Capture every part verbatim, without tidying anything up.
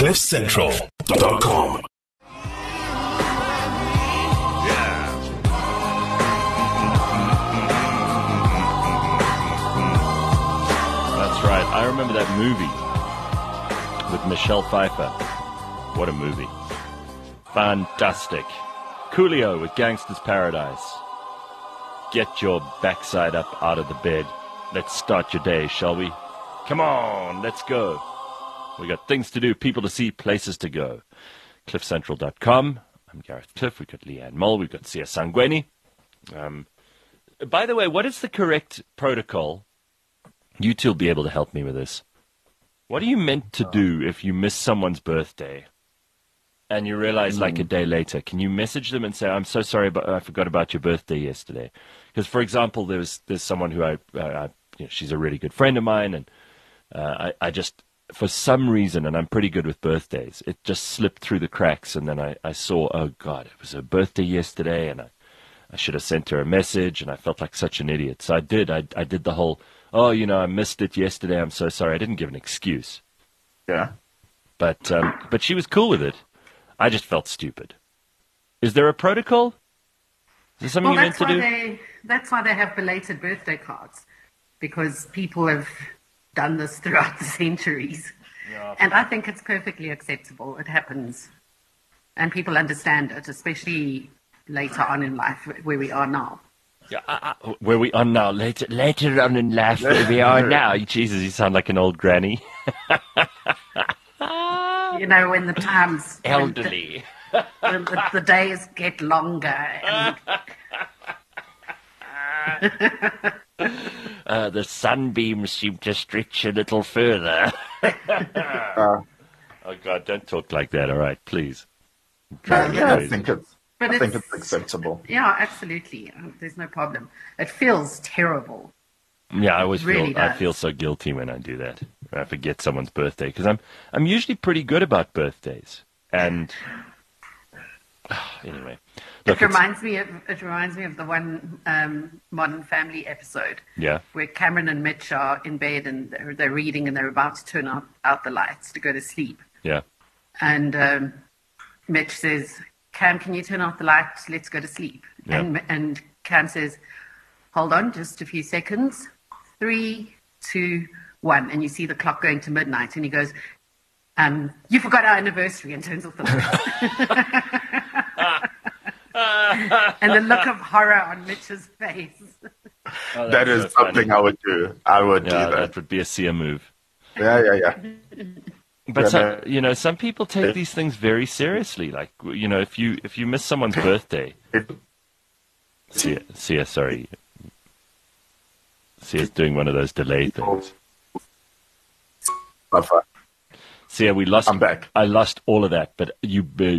cliff central dot com. That's right. I remember that movie with Michelle Pfeiffer. What a movie. Fantastic. Coolio with Gangster's Paradise. Get your backside up out of the bed. Let's start your day, shall we? Come on, let's go. We got things to do, people to see, places to go. cliff central dot com. I'm Gareth Cliff. We've got Leanne Mull. We've sia Sangweni. Um, by the way, what is the correct protocol? You two will be able to help me with this. What are you meant to do if you miss someone's birthday and you realize like a day later? Can you message them and say, I'm so sorry, but I forgot about your birthday yesterday? Because, for example, there's there's someone who I, uh, I you know, she's a really good friend of mine, and uh, I, I just, for some reason, and I'm pretty good with birthdays, it just slipped through the cracks, and then I, I saw, oh, God, it was her birthday yesterday, and I, I should have sent her a message, and I felt like such an idiot. So I did. I, I did the whole, oh, you know, I missed it yesterday, I'm so sorry. I didn't give an excuse. Yeah. But um, but she was cool with it. I just felt stupid. Is there a protocol? Is there something well, you meant to do? They, that's why they have belated birthday cards, because people have done this throughout the centuries. Yeah. And I think it's perfectly acceptable. It happens. And people understand it, especially later on in life where we are now. Yeah, uh, uh, where we are now, later later on in life, where we are now. Jesus, you sound like an old granny. You know, when the times... Elderly. The, the, the days get longer. And... uh, the sunbeams seem to stretch a little further. uh, oh, God, don't talk like that, all right, please. Yeah, yeah I think it's... But I it's, think it's acceptable. Yeah, absolutely. There's no problem. It feels terrible. Yeah, I always it really feel does. I feel so guilty when I do that. When I forget someone's birthday, because I'm I'm usually pretty good about birthdays. And anyway, look, it reminds me of it reminds me of the one um, Modern Family episode. Yeah. Where Cameron and Mitch are in bed and they're, they're reading and they're about to turn out, out the lights to go to sleep. Yeah. And um, Mitch says, Cam, can you turn off the lights? Let's go to sleep. Yeah. And, and Cam says, hold on, just a few seconds. Three, two, one. And you see the clock going to midnight. And he goes, um, you forgot our anniversary, and turns off the lights. And the look of horror on Mitch's face. Oh, that is so something I would do. I would yeah, do that. That would be a sia move. Yeah, yeah, yeah. But Yeah, some, no. you know, some people take these things very seriously. Like, you know, if you if you miss someone's birthday, Sia, Sia, sorry, Sia's doing one of those delay things. Sia, we lost. I'm back. I lost all of that, but you.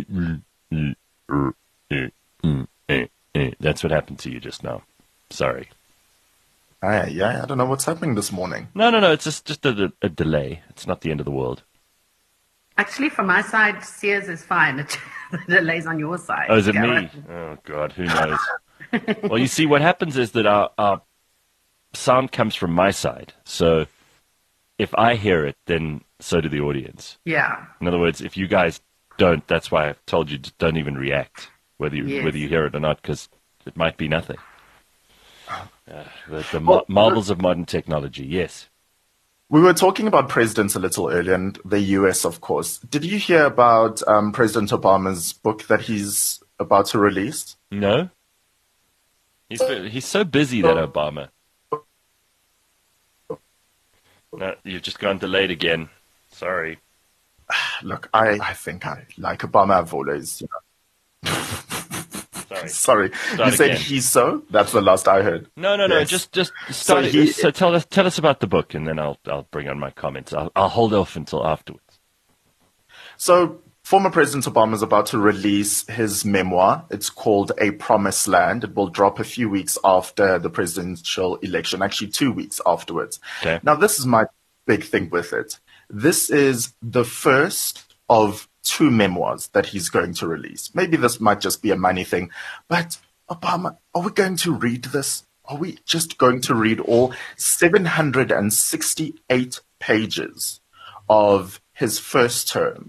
That's what happened to you just now. Sorry. Ah, yeah, I don't know what's happening this morning. No, no, no. It's just just a, a delay. It's not the end of the world. Actually, from my side, Sears is fine. The delay's on your side. Oh, is it Gareth. me? Oh, God, who knows? Well, you see, what happens is that our, our sound comes from my side. So if I hear it, then so do the audience. Yeah. In other words, if you guys don't, that's why I've told you, just don't even react, whether you, Yes. whether you hear it or not, because it might be nothing. Uh, the the mar- marvels of modern technology, yes. We were talking about presidents a little earlier, and the U S, of course. Did you hear about um, President Obama's book that he's about to release? No? He's, he's so busy, that Obama. No, you've just gone delayed again. Sorry. Look, I, I think I like Obama. I've always, you know. Sorry. Sorry. Start you said again. he's so? That's the last I heard. No, no, no. Yes. Just, just start. So So, he- so tell us, tell us about the book, and then I'll, I'll bring on my comments. I'll, I'll hold off until afterwards. So, former President Obama is about to release his memoir. It's called A Promised Land. It will drop a few weeks after the presidential election, actually two weeks afterwards. Okay. Now, this is my big thing with it. This is the first of two memoirs that he's going to release. Maybe this might just be a money thing, but Obama, are we going to read this? Are we just going to read all seven hundred sixty-eight pages of his first term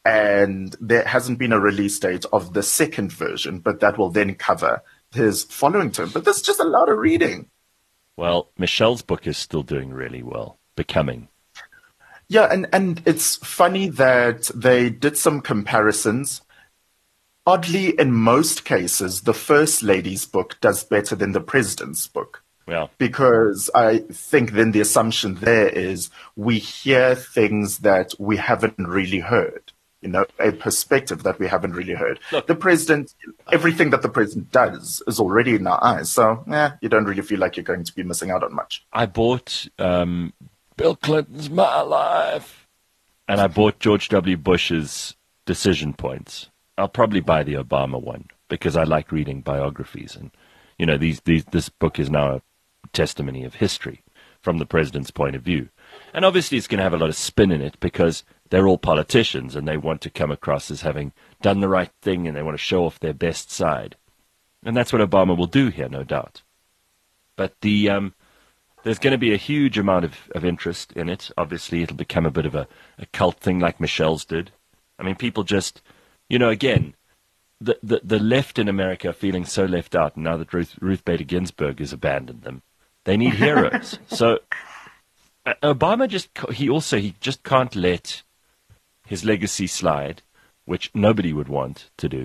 and there hasn't been a release date of the second version, but that will then cover his following term. But there's just a lot of reading. Well, Michelle's book is still doing really well, Becoming. Yeah, and, and it's funny that they did some comparisons. Oddly, in most cases, the First Lady's book does better than the President's book. Yeah. Because I think then the assumption there is we hear things that we haven't really heard. You know, a perspective that we haven't really heard. Look, the president, everything that the president does is already in our eyes. So, yeah, you don't really feel like you're going to be missing out on much. I bought um, Bill Clinton's My Life, and I bought George W. Bush's Decision Points. I'll probably buy the Obama one because I like reading biographies. And, you know, these, these this book is now a testimony of history from the president's point of view. And obviously it's going to have a lot of spin in it because they're all politicians and they want to come across as having done the right thing and they want to show off their best side. And that's what Obama will do here, no doubt. But the um, there's going to be a huge amount of, of interest in it. Obviously, it'll become a bit of a, a cult thing like Michelle's did. I mean, people just, you know, again, the, the, the left in America are feeling so left out now that Ruth, Ruth Bader Ginsburg has abandoned them. They need heroes. So uh, Obama just, he also, he just can't let his legacy slide, which nobody would want to do.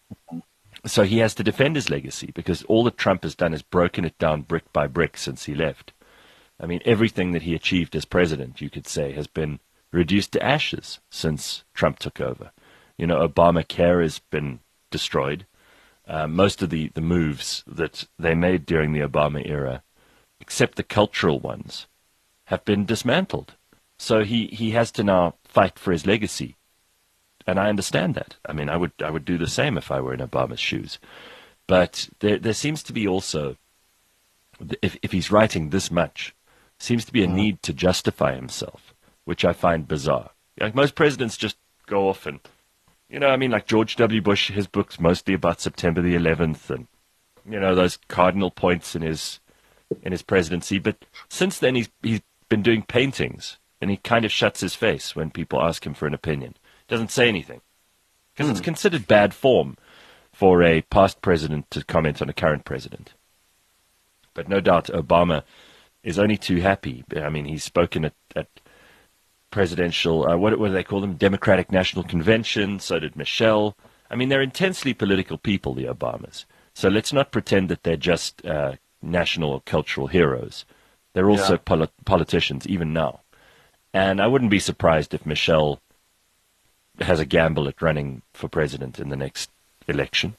So he has to defend his legacy because all that Trump has done is broken it down brick by brick since he left. I mean, everything that he achieved as president, you could say, has been reduced to ashes since Trump took over. You know, Obamacare has been destroyed. Uh, most of the, the moves that they made during the Obama era, except the cultural ones, have been dismantled. So he, he has to now fight for his legacy. And I understand that. I mean, I would I would do the same if I were in Obama's shoes. But there there seems to be also, if if he's writing this much, seems to be a mm. need to justify himself, which I find bizarre. Like most presidents just go off and, you know, I mean, like George W. Bush, his book's mostly about September the eleventh and, you know, those cardinal points in his in his presidency. But since then, he's he's been doing paintings, and he kind of shuts his face when people ask him for an opinion. Doesn't say anything because mm. it's considered bad form for a past president to comment on a current president. But no doubt Obama is only too happy. I mean, he's spoken at, at presidential, uh, what, what do they call them, Democratic National Convention. So did Michelle. I mean, they're intensely political people, the Obamas. So let's not pretend that they're just uh, national or cultural heroes. They're also yeah. poli- politicians, even now. And I wouldn't be surprised if Michelle has a gamble at running for president in the next election.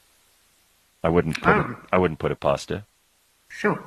I wouldn't put oh. it, I wouldn't put it past her. Sure.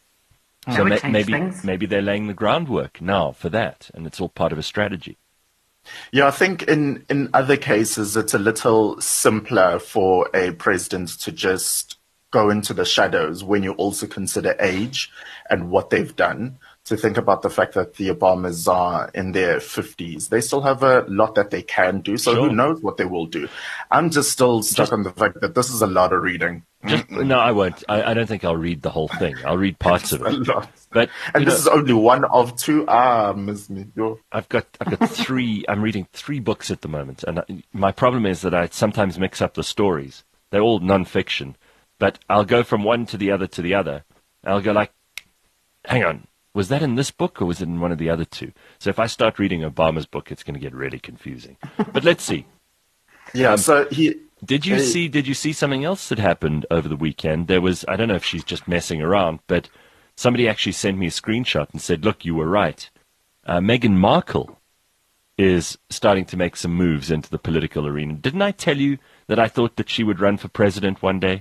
So ma- maybe things. maybe they're laying the groundwork now for that, and it's all part of a strategy. Yeah, I think in, in other cases it's a little simpler for a president to just go into the shadows when you also consider age and what they've done. To think about the fact that the Obamas are in their fifties. They still have a lot that they can do, so sure. who knows what they will do. I'm just still stuck just, on the fact that this is a lot of reading. Just, no, I won't. I, I don't think I'll read the whole thing. I'll read parts of it. A lot. But, and this know, is only one of two. Ah, miss me. You're... I've got I've got three. I'm reading three books at the moment, and I, my problem is that I sometimes mix up the stories. They're all non-fiction, but I'll go from one to the other to the other. I'll go like, hang on. Was that in this book or was it in one of the other two? So if I start reading Obama's book, it's going to get really confusing. But let's see. Yeah. Um, so he did you he, see? Did you see something else that happened over the weekend? There was. I don't know if she's just messing around, but somebody actually sent me a screenshot and said, "Look, you were right. Uh, Meghan Markle is starting to make some moves into the political arena. Didn't I tell you that I thought that she would run for president one day?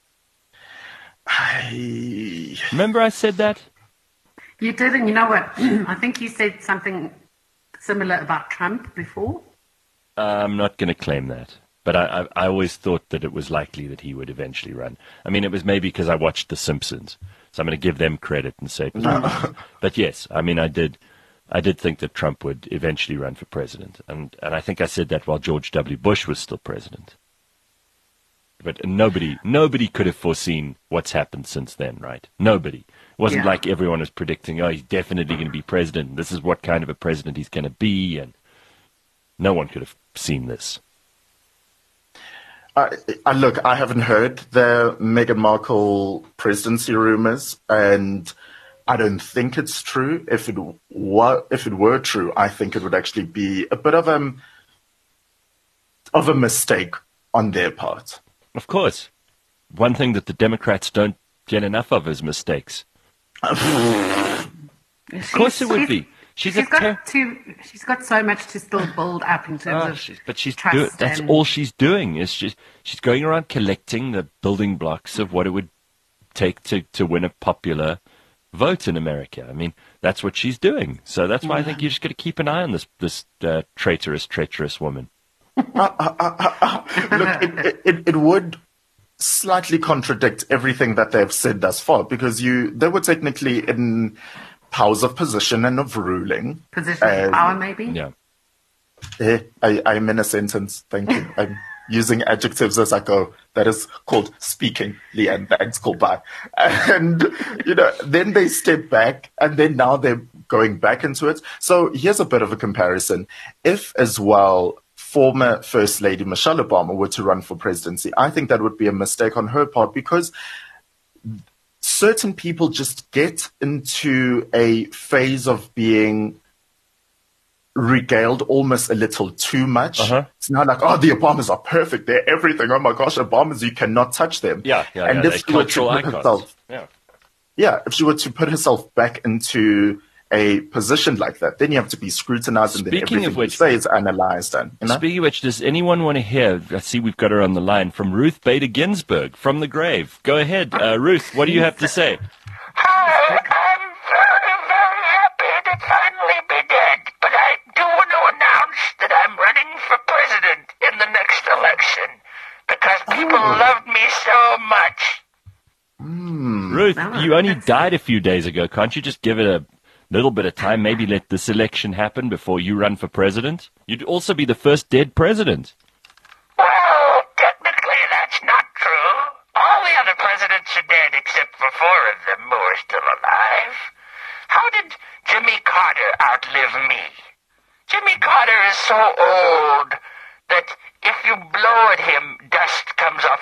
I... Remember I said that." You did, and you know what? I think you said something similar about Trump before. I'm not going to claim that, but I, I, I always thought that it was likely that he would eventually run. I mean, it was maybe because I watched The Simpsons, so I'm going to give them credit and say, no. But yes, I mean, I did, I did think that Trump would eventually run for president, and and I think I said that while George W. Bush was still president. But nobody, nobody could have foreseen what's happened since then, right? Nobody. It wasn't yeah. like everyone was predicting, oh, he's definitely going to be president. This is what kind of a president he's going to be. And no one could have seen this? Uh, uh, look, I haven't heard the Meghan Markle presidency rumors, and I don't think it's true. If it were, if it were true, I think it would actually be a bit of a of a mistake on their part. Of course. One thing that the Democrats don't get enough of is mistakes. Of course it would be. She's, she's a got ter- to, she's got so much to still build up in terms Oh, of she's, but she's trust. do- that's and- all she's doing is she's she's going around collecting the building blocks of what it would take to, to win a popular vote in America. I mean, that's what she's doing. So that's why I think you just got to keep an eye on this this uh, traitorous, treacherous woman. Look, it, it, it would slightly contradict everything that they've said thus far, because you they were technically in powers of position and of ruling. Position of Um, power, maybe? Yeah. Eh, I, I'm in a sentence. Thank you. I'm using adjectives as I go. That is called speaking, Leanne. Thanks, call back. And, you know, then they step back, and then now they're going back into it. So here's a bit of a comparison. If, as well, former First Lady Michelle Obama were to run for presidency, I think that would be a mistake on her part, because certain people just get into a phase of being regaled almost a little too much. Uh-huh. It's not like, oh, the Obamas are perfect. They're everything. Oh my gosh, Obamas, you cannot touch them. Yeah, yeah, and yeah. if They're she were to cultural put icons. herself, Yeah. yeah, if she were to put herself back into a position like that, then you have to be scrutinized, and then Speaking everything of which- you say is analyzed. And you know, Speaking of which, does anyone want to hear? I see we've got her on the line from Ruth Bader Ginsburg from the grave. Go ahead, uh, Ruth. What do you have to say? Hi, I'm very, very happy to finally be dead, but I do want to announce that I'm running for president in the next election because people loved me so much. Ruth, No, you only that's- died a few days ago. Can't you just give it a little bit of time? Maybe let this election happen before you run for president? You'd also be the first dead president. Well, technically that's not true. All the other presidents are dead except for four of them who are still alive. How did Jimmy Carter outlive me? Jimmy Carter is so old that if you blow at him, dust comes off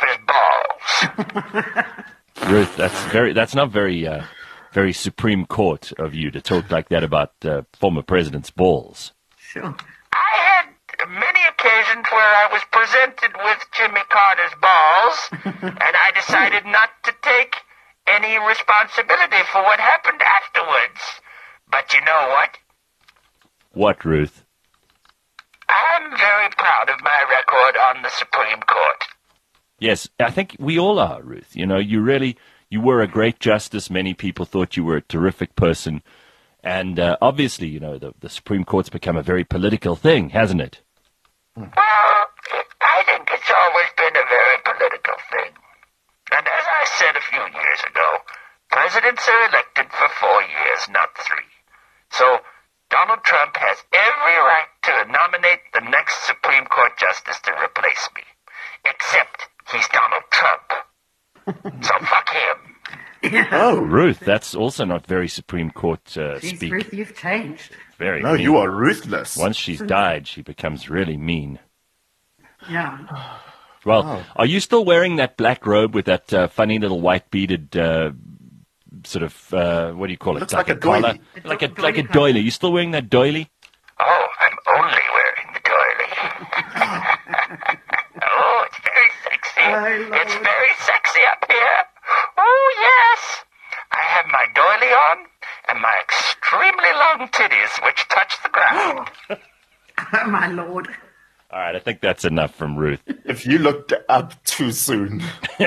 his balls. Ruth, that's very that's not very uh, very Supreme Court of you to talk like that about uh, former president's balls. Sure. I had many occasions where I was presented with Jimmy Carter's balls, and I decided not to take any responsibility for what happened afterwards. But you know what? What, Ruth? I'm very proud of my record on the Supreme Court. Yes, I think we all are, Ruth. You know, you really, you were a great justice. Many people thought you were a terrific person. And uh, obviously, you know, the, the Supreme Court's become a very political thing, hasn't it? Well, I think it's always been a very political thing. And as I said a few years ago, presidents are elected for four years, not three. So Donald Trump has every right to nominate the next Supreme Court justice to replace me. Except he's Donald Trump. So fuck him. oh Ruth, that's also not very Supreme Court uh, Jeez, speak. Ruth, you've changed. Very no, mean. you are ruthless. Once she's died, she becomes really mean. Yeah. Well, are you still wearing that black robe with that uh, funny little white beaded uh, sort of, uh, what do you call it? Looks like a collar? doily. Like a, Do- like a doily doily. You still wearing that doily? Oh, I'm only wearing the doily. Oh, it's very sexy. I love It's it. very sexy up here. Oh, yes. I have my doily on and my extremely long titties, which touch the ground. Oh, my Lord. All right, I think that's enough from Ruth. If you looked up too soon,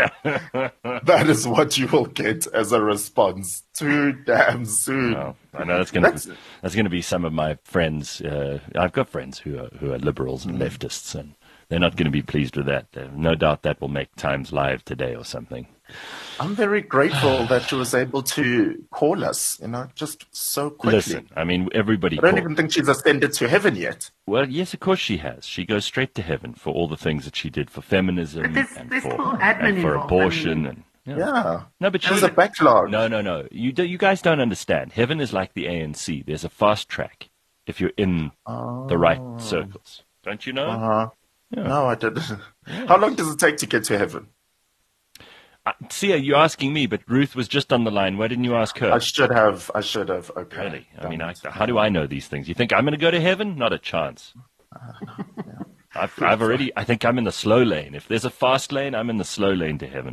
that is what you will get as a response. Too damn soon. Oh, I know that's going to That's- that's going to be some of my friends. Uh, I've got friends who are who are liberals and leftists, and they're not going to be pleased with that. Uh, no doubt that will make Times Live today or something. I'm very grateful that she was able to call us, you know, just so quickly. Listen, I mean, everybody. I don't call- even think she's ascended to heaven yet. Well, yes, of course she has. She goes straight to heaven for all the things that she did for feminism But there's- and there's for, still admin and for involved, I abortion. mean. and yeah. Yeah. No, but There's she. a backlog. No, no, no. You do, you guys don't understand. Heaven is like the A N C. There's a fast track if you're in the right circles. Don't you know? Uh-huh. Yeah. No, I didn't. How long does it take to get to heaven? Uh, Sia, you're asking me, but Ruth was just on the line. Why didn't you ask her? I should have. I should have. Okay. Really? I mean, I, how do I know these things? You think I'm going to go to heaven? Not a chance. I've, I've already, I think I'm in the slow lane. If there's a fast lane, I'm in the slow lane to heaven.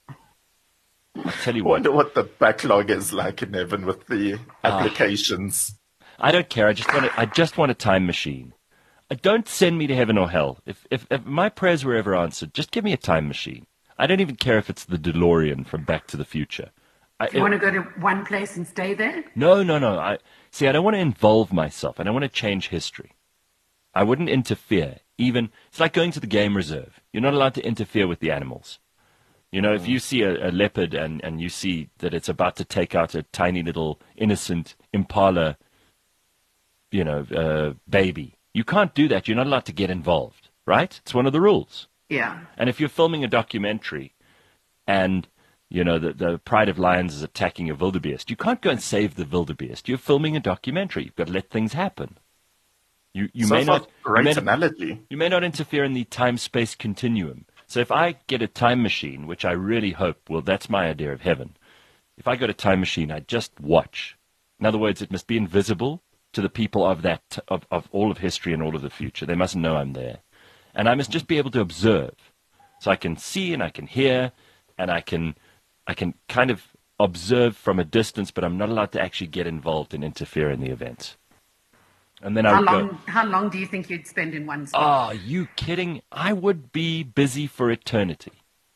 I'll tell you I what. wonder what the backlog is like in heaven with the applications. I don't care. I just want to, I just want a time machine. Uh, Don't send me to heaven or hell. If, if, if my prayers were ever answered, just give me a time machine. I don't even care if it's the DeLorean from Back to the Future. I, You want to go to one place and stay there? No, no, no. I see. I don't want to involve myself. I don't want to change history. I wouldn't interfere. Even it's like going to the game reserve. You're not allowed to interfere with the animals. You know, if you see a, a leopard and, and you see that it's about to take out a tiny little innocent impala, you know, uh, baby, you can't do that. You're not allowed to get involved, right? It's one of the rules. Yeah. And if you're filming a documentary and, you know, the, the Pride of Lions is attacking a wildebeest, you can't go and save the wildebeest. You're filming a documentary. You've got to let things happen. You, you, so may far, not, you, great may not, analogy. you may not interfere in the time-space continuum. So if I get a time machine, which I really hope, well, that's my idea of heaven. If I got a time machine, I just watch. In other words, it must be invisible to the people of that of, of all of history and all of the future. They mustn't know I'm there. And I must just be able to observe. So I can see and I can hear and I can I can kind of observe from a distance, but I'm not allowed to actually get involved and interfere in the event. And then I How would long, go, how long do you think you'd spend in one spot? oh, you kidding? I would be busy for eternity.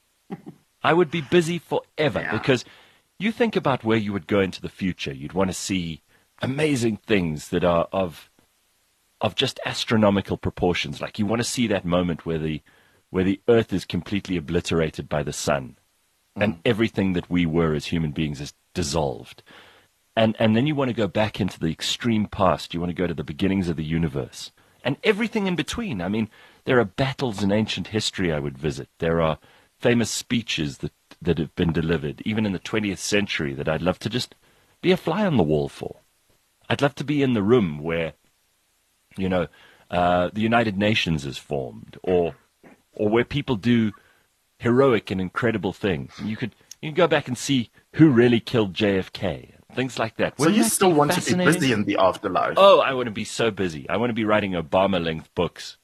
I would be busy forever Yeah. because you think about where you would go into the future. You'd want to see amazing things that are of of just astronomical proportions. Like you want to see that moment where the where the earth is completely obliterated by the sun and everything that we were as human beings is dissolved. And and then you want to go back into the extreme past. You want to go to the beginnings of the universe and everything in between. I mean, there are battles in ancient history I would visit. There are famous speeches that, that have been delivered, even in the twentieth century, that I'd love to just be a fly on the wall for. I'd love to be in the room where, you know, uh, the United Nations is formed, or or where people do heroic and incredible things. You could you can go back and see who really killed J F K. Things like that. So Wouldn't you that still be want to be fascinating? busy in the afterlife? Oh, I want to be so busy. I want to be writing Obama-length books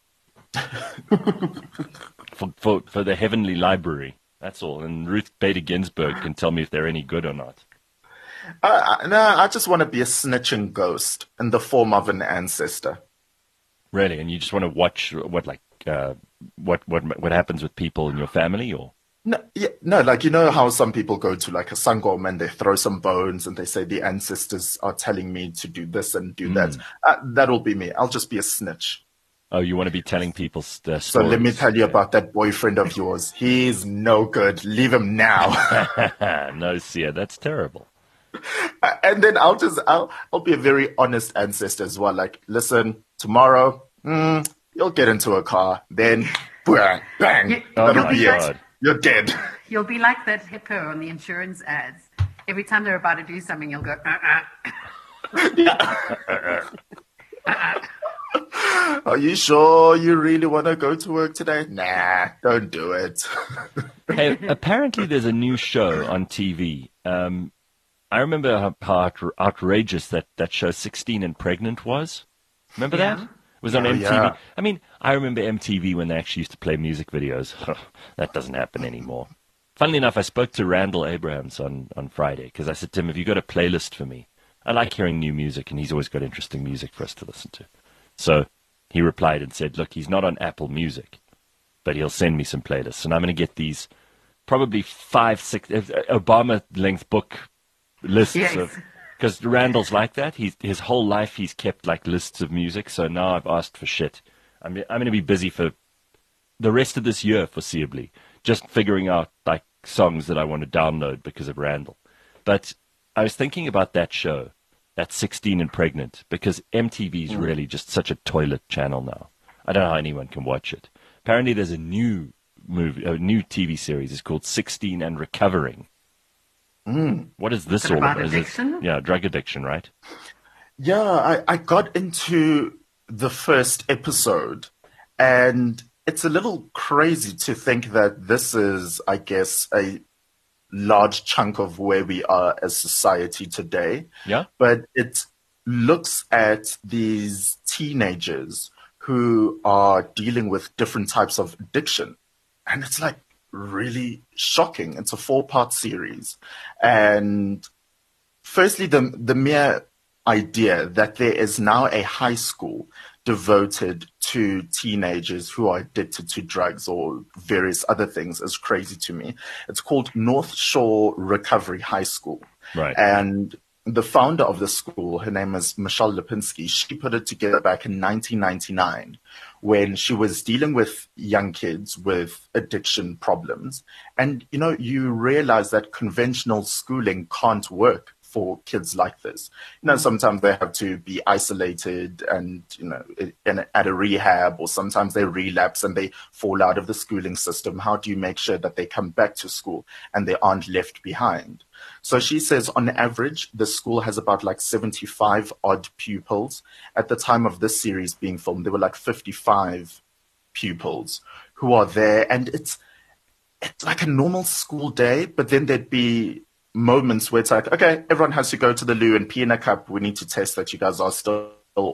for, for for the Heavenly Library. That's all. And Ruth Bader Ginsburg can tell me if they're any good or not. Uh, I- no, I just want to be a snitching ghost in the form of an ancestor. Really? And you just want to watch what like uh, what what what happens with people in your family, or? No, yeah, no, like you know how some people go to like a sangoma and they throw some bones and they say the ancestors are telling me to do this and do that. Uh, that'll be me. I'll just be a snitch. Oh, you want to be telling people st- So let me stories. tell you about that boyfriend of yours. He's no good. Leave him now. No, Sia, that's terrible. And then I'll just I'll I'll be a very honest ancestor as well. Like, listen, tomorrow mm, you'll get into a car, then bang, bang, You- Oh that'll my be God. it. You're dead. You'll be like that hippo on the insurance ads. Every time they're about to do something, you'll go, uh-uh. Are you sure you really want to go to work today? Nah, don't do it. Hey, apparently there's a new show on T V. Um, I remember how, how outra- outrageous that, that show sixteen and Pregnant was. Remember Yeah. that? It was on Oh, M T V. yeah. I mean, I remember M T V when they actually used to play music videos. That doesn't happen anymore. Funnily enough, I spoke to Randall Abrahams on, on Friday because I said to him, have you got a playlist for me? I like hearing new music, and he's always got interesting music for us to listen to. So he replied and said, look, he's not on Apple Music, but he'll send me some playlists, and I'm going to get these probably five, six Obama-length book lists Yes. of, because Randall's like that. He's, his whole life he's kept like lists of music, so now I've asked for shit. I'm, I'm going to be busy for the rest of this year, foreseeably, just figuring out like songs that I want to download because of Randall. But I was thinking about that show, that sixteen and Pregnant, because M T V is really just such a toilet channel now. I don't know how anyone can watch it. Apparently there's a new movie, a new T V series. It's called sixteen and Recovering. What is this Is it all about about? Is it- addiction? yeah, drug addiction, right? Yeah, I, I got into the first episode And it's a little crazy to think that this is, I guess, a large chunk of where we are as society today. Yeah. But it looks at these teenagers who are dealing with different types of addiction. And it's like really shocking. It's a four-part series. And firstly, the, the mere idea that there is now a high school devoted to teenagers who are addicted to drugs or various other things is crazy to me. It's called North Shore Recovery High School. Right. And the founder of the school, her name is Michelle Lipinski, she put it together back in nineteen ninety-nine when she was dealing with young kids with addiction problems. And, you know, you realize that conventional schooling can't work for kids like this. You know, sometimes they have to be isolated and, you know, in, at a rehab, or sometimes they relapse and they fall out of the schooling system. How do you make sure that they come back to school and they aren't left behind? So she says on average, the school has about like seventy-five odd pupils. At the time of this series being filmed, there were like fifty-five pupils who are there. And it's, it's like a normal school day, but then there'd be moments where it's like, okay, everyone has to go to the loo and pee in a cup. We need to test that you guys are still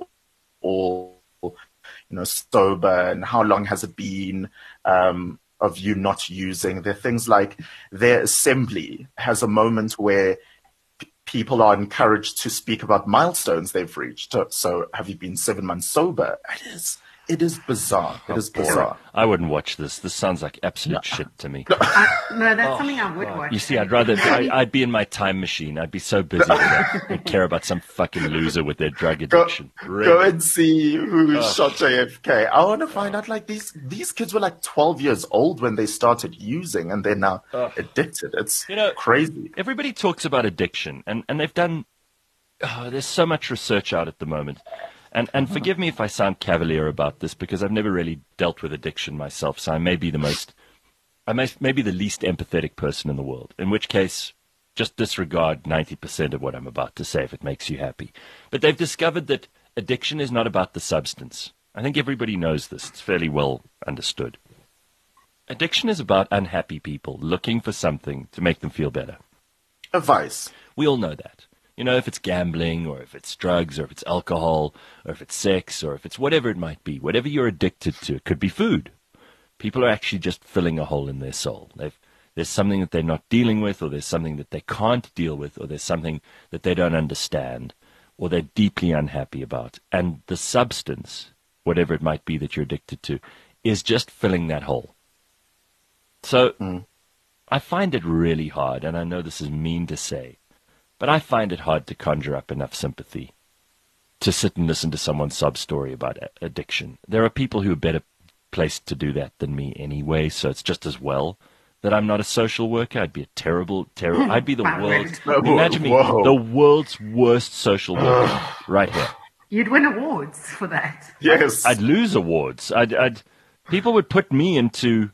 all, you know, sober, and how long has it been um, of you not using. There are things like their assembly has a moment where p- people are encouraged to speak about milestones they've reached. So, so have you been seven months sober? It is. It is bizarre. It is bizarre. I wouldn't watch this. This sounds like absolute shit to me. Uh, no, that's something I would watch. You see, I'd rather, I, I'd be in my time machine. I'd be so busy with that. I'd care about some fucking loser with their drug addiction. Go, Really? go and see who shot J F K. I want to find out, like, these these kids were like twelve years old when they started using, and they're now addicted. It's You know, crazy. Everybody talks about addiction, and, and they've done, oh, there's so much research out at the moment. And and forgive me if I sound cavalier about this, because I've never really dealt with addiction myself, so I may be the most, I may, may be the least empathetic person in the world, in which case just disregard ninety percent of what I'm about to say if it makes you happy. But they've discovered that addiction is not about the substance. I think everybody knows this. It's fairly well understood. Addiction is about unhappy people looking for something to make them feel better. A vice. We all know that. You know, if it's gambling, or if it's drugs, or if it's alcohol, or if it's sex, or if it's whatever it might be, whatever you're addicted to, it could be food. People are actually just filling a hole in their soul. They've, there's something that they're not dealing with, or there's something that they can't deal with, or there's something that they don't understand, or they're deeply unhappy about. And the substance, whatever it might be that you're addicted to, is just filling that hole. So mm. I find it really hard, and I know this is mean to say, but I find it hard to conjure up enough sympathy to sit and listen to someone's sob story about a- addiction. There are people who are better placed to do that than me anyway, so it's just as well that I'm not a social worker. I'd be a terrible, terrible, I'd be the world's, imagine me, Whoa. the world's worst social worker right here. You'd win awards for that. Yes. I'd lose awards. I'd, I'd, people would put me into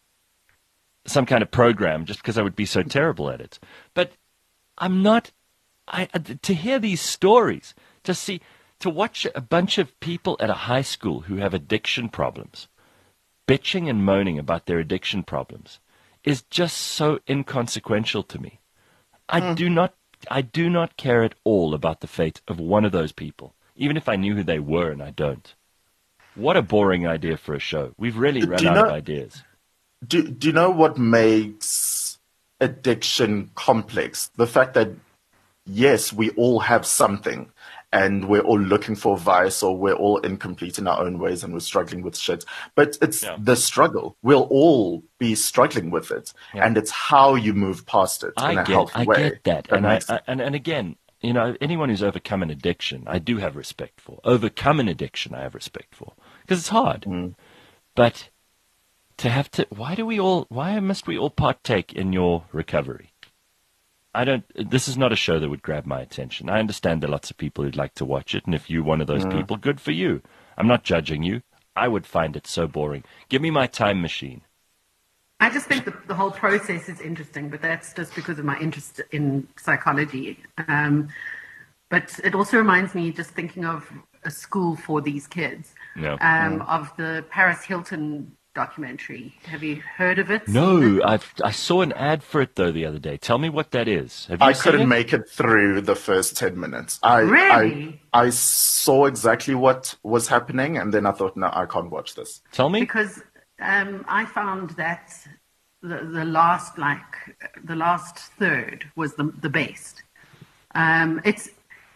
some kind of program just because I would be so terrible at it. But I'm not, I, to hear these stories, to see, to watch a bunch of people at a high school who have addiction problems, bitching and moaning about their addiction problems, is just so inconsequential to me. I mm. do not, I do not care at all about the fate of one of those people, even if I knew who they were, and I don't. What a boring idea for a show. We've really run do out know, of ideas. Do, do you know what makes addiction complex? The fact that, yes, we all have something, and we're all looking for vice, or we're all incomplete in our own ways, and we're struggling with shit. But it's yeah. the struggle. We'll all be struggling with it, yeah. and it's how you move past it I in a get, healthy I way. get that. that and, I, I, and, and again, you know, anyone who's overcome an addiction, I do have respect for. Overcome an addiction, I have respect for. Because it's hard. Mm. But to have to, why do we all, why must we all partake in your recovery? I don't, this is not a show that would grab my attention. I understand there are lots of people who'd like to watch it, and if you're one of those mm. people, good for you. I'm not judging you. I would find it so boring. Give me my time machine. I just think the, the whole process is interesting, but that's just because of my interest in psychology. Um, but it also reminds me, just thinking of a school for these kids, No. um, of the Paris Hilton documentary. Have you heard of it? No, I I saw an ad for it though the other day. Tell me what that is. Have you I seen couldn't it? make it through the first ten minutes. I, Really? I, I saw exactly what was happening, and then I thought, no, I can't watch this. Tell me. Because um, I found that the, the last, like, the last third was the, the best. Um, it's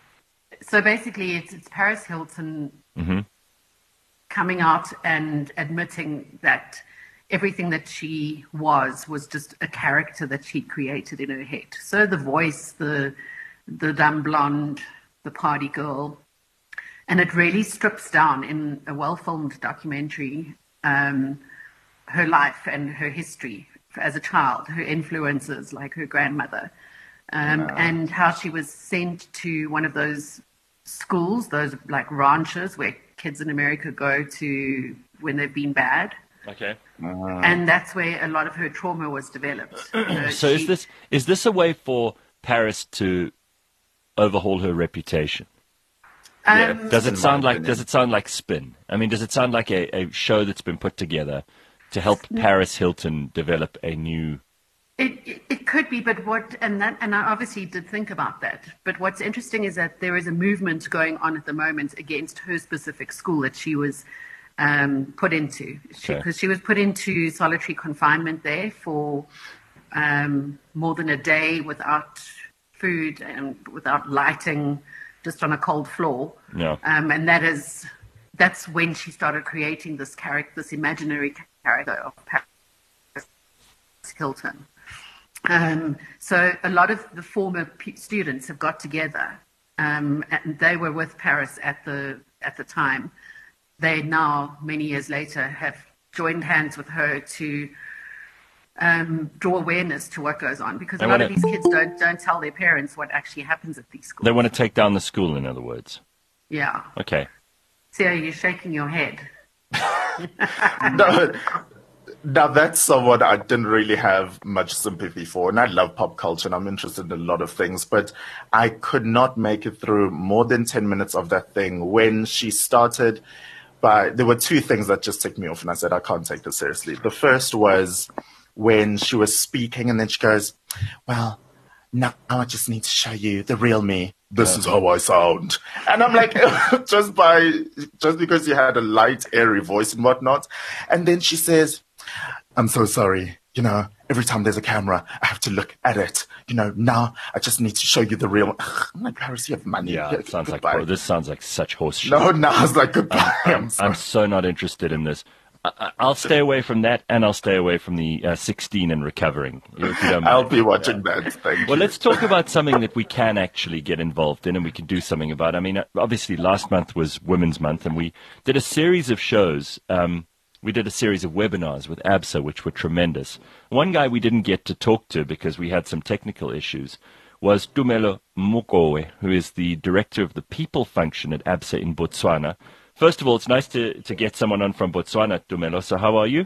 so basically it's, it's Paris Hilton Mm-hmm. coming out and admitting that everything that she was was just a character that she created in her head. So the voice, the the dumb blonde, the party girl, and it really strips down in a well-filmed documentary um, her life and her history as a child, her influences like her grandmother, um, Wow. and how she was sent to one of those schools, those like ranches where kids in America go to when they've been bad. Okay. And that's where a lot of her trauma was developed. You know, So is she- this is this a way for Paris to overhaul her reputation? um, Does In it my sound like opinion. does it sound like Spin? I mean, does it sound like a, a show that's been put together to help Paris Hilton develop a new? It, it it could be, but what and that and I obviously did think about that. But what's interesting is that there is a movement going on at the moment against her specific school that she was um, put into, because she, Okay. 'cause she was put into solitary confinement there for um, more than a day without food and without lighting, just on a cold floor. Yeah. Um, and that is that's when she started creating this character, this imaginary character of Paris Hilton. Um, so a lot of the former p- students have got together, um, and they were with Paris at the at the time. They now, many years later, have joined hands with her to um, draw awareness to what goes on, because They a lot of wanna- these kids don't don't tell their parents what actually happens at these schools. They want to take down the school, in other words. Yeah. Okay. Sarah, you're shaking your head. No, now that's someone I didn't really have much sympathy for, and I love pop culture and I'm interested in a lot of things, but I could not make it through more than ten minutes of that thing when she started. But there were two things that just ticked me off, and I said, I can't take this seriously. The first was when she was speaking, and then she goes, well, now I just need to show you the real me. This is how I sound. And I'm like, just by, just because you had a light, airy voice and whatnot. And then she says, I'm so sorry. You know, every time there's a camera, I have to look at it. You know, now I just need to show you the real. I'm like, Paris, you have money. Yeah, it sounds like Goodbye. bro, this sounds like such horse shit. No, no, I was like, goodbye. I'm, I'm, sorry. I'm so not interested in this. I, I- I'll stay away from that, and I'll stay away from the uh, sixteen and recovering. If you don't I'll mind. be watching that. Thank Well, you. let's talk about something that we can actually get involved in and we can do something about. I mean, uh, obviously, last month was Women's Month, and we did a series of shows. Um, we did a series of webinars with ABSA, which were tremendous. One guy we didn't get to talk to because we had some technical issues was Tumelo Mokowe, who is the director of the people function at ABSA in Botswana. First of all, it's nice to, to get someone on from Botswana, Tumelo. So how are you?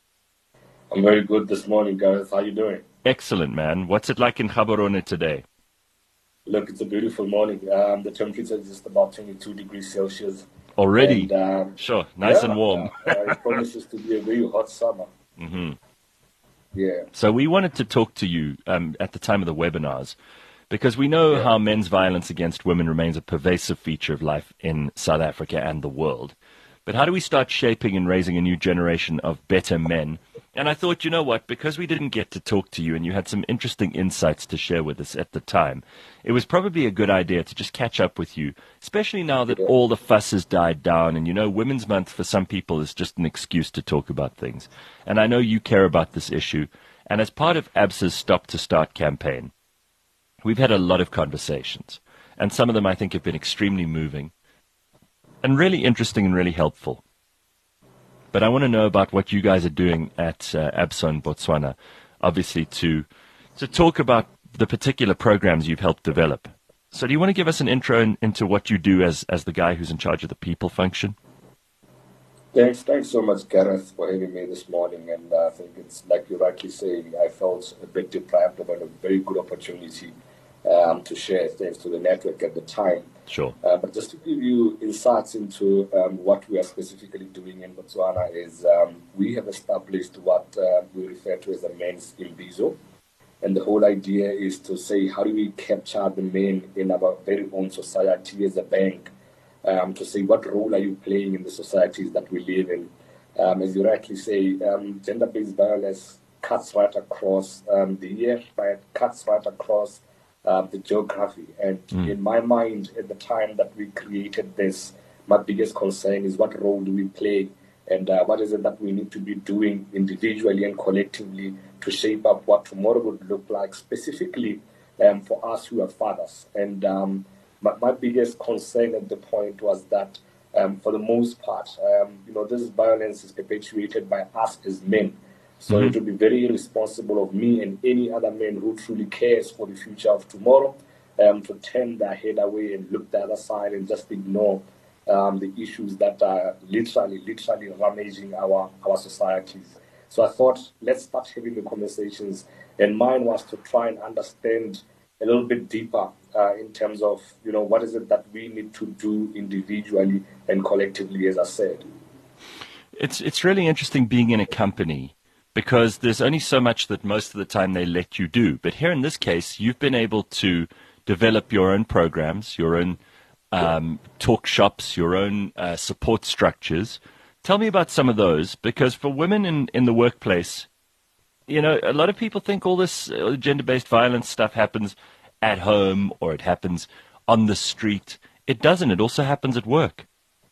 I'm very good this morning, guys. How you doing? Excellent, man. What's it like in Gaborone today? Look, it's a beautiful morning. Um, the temperature is just about twenty-two degrees Celsius. Already? And, um, Sure, nice yeah, and warm. uh, it promises to be a very hot summer. hmm Yeah. So we wanted to talk to you um, at the time of the webinars because we know Yeah. how men's violence against women remains a pervasive feature of life in South Africa and the world. But how do we start shaping and raising a new generation of better men? And I thought, you know what, because we didn't get to talk to you and you had some interesting insights to share with us at the time, it was probably a good idea to just catch up with you, especially now that all the fuss has died down. And, you know, Women's Month for some people is just an excuse to talk about things. And I know you care about this issue. And as part of ABSA's Stop to Start campaign, we've had a lot of conversations. And some of them I think have been extremely moving and really interesting and really helpful. But I want to know about what you guys are doing at uh, ABSA in Botswana, obviously to to talk about the particular programs you've helped develop. So do you want to give us an intro in, into what you do as, as the guy who's in charge of the people function? Thanks, thanks so much, Gareth, for having me this morning. And uh, I think it's like you rightly saying, I felt a bit deprived about a very good opportunity um, to share thanks to the network at the time. Sure. Uh, but just to give you insights into um, what we are specifically doing in Botswana is um, we have established what uh, we refer to as a men's imbizo. And the whole idea is to say, how do we capture the men in our very own society as a bank? Um, to say, what role are you playing in the societies that we live in? Um, as you rightly say, um, gender-based violence cuts right across um, the year, right? Cuts right across uh, the geography. And mm. in my mind, at the time that we created this, my biggest concern is what role do we play, and uh, what is it that we need to be doing individually and collectively to shape up what tomorrow would look like, specifically um, for us who are fathers. And um, my, my biggest concern at the point was that, um, for the most part, um, you know, this violence is perpetuated by us as men. So mm-hmm. it would be very irresponsible of me and any other man who truly cares for the future of tomorrow um, to turn their head away and look the other side and just ignore um, the issues that are literally, literally ravaging our, our societies. So I thought, let's start having the conversations. And mine was to try and understand a little bit deeper uh, in terms of, you know, what is it that we need to do individually and collectively, as I said. It's it's really interesting being in a company because there's only so much that most of the time they let you do. But here in this case, you've been able to develop your own programs, your own um, talk shops, your own uh, support structures. Tell me about some of those, because for women in, in the workplace, you know, a lot of people think all this uh, gender-based violence stuff happens at home or it happens on the street. It doesn't. It also happens at work.